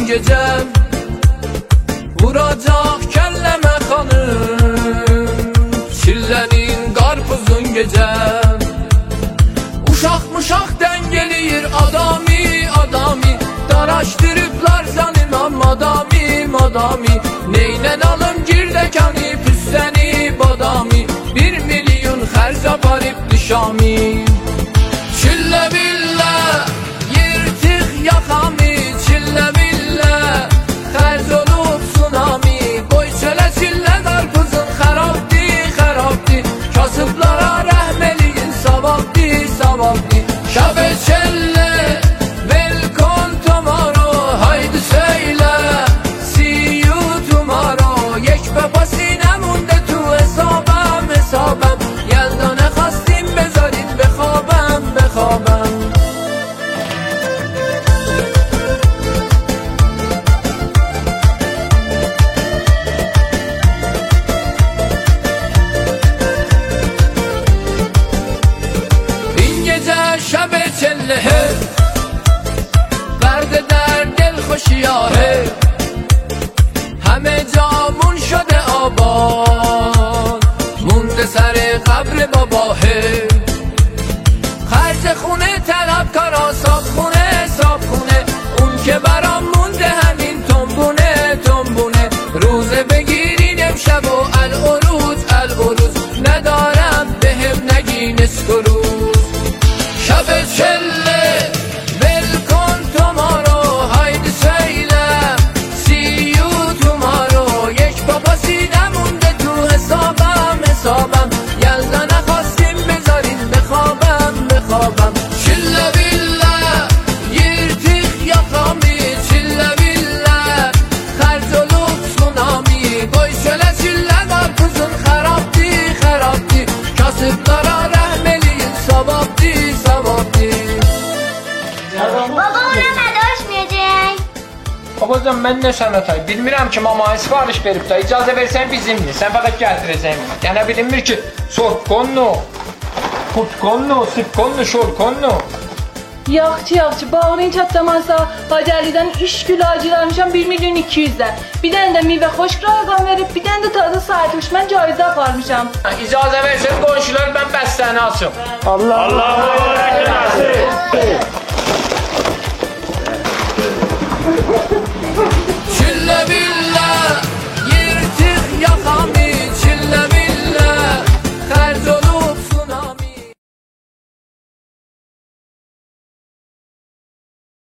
gece vuracak kelleme hanım, çillenin karpuzun gece. Uşak muşak dengeliyir adami adami, daraştırıplar zanimam adami. Neylen alım girdekani püsteni badami, 1 milyon xərc aparıb dişami. Çillə billə yırtıq yaxami, çillə billə xərc olub tsunami. Qoy çölə çillə qarpuzun xərabdi, kasıblara rəhm eləyin savabdi. Şəbə çəllə welcome tomorrow, haydi söyle see you tomorrow. یک بپاسی نمونده تو حسابم یلدا نخواستیم بذارید بخوابم این gece şeb çelle برده در دل خوشیاره، همه جامون شده آباد، مونده سر قبر باباهه. خرج خونه طلب کارا صاف خونه، اون که برام مونده همین تنبونه. روزه بگیرین امشب و العروض ندارم بهم نگی نصف روز. شب چله welcome tomorrow، haydi söyle see you tomorrow. یک پاپاسی نمونده تو حسابم یلدا نخواستیم بذارین بخوابم. چله بیله یرتیق یاقامی، چله بیله خرج olub tsunami. Qoy çölə çillə qarpuzun xərabdi kasıblara rəhm eləyin savabdi. Baba ona mədoşmayacaq. Babacan mən nə sənətay bilmirəm ki, mamaya sifariş verib də icazə versən bizimdir. Sən fəqət gəldirəcəksən. Yəni bilinmir ki, sortkonlu, putkonlu, sipkonlu, şorkonlu. Yaxçı, bağlayın çatlamazsa Hacəlidən 3 kilo acılarmışam 1 milyon 200'də. Bir dənə də meyvə xoşq rayqan verib, bir dənə də tadı sayılmış. Mən caizə aparmışam. İcazə versən qonşular mən bəstəni açım. Allah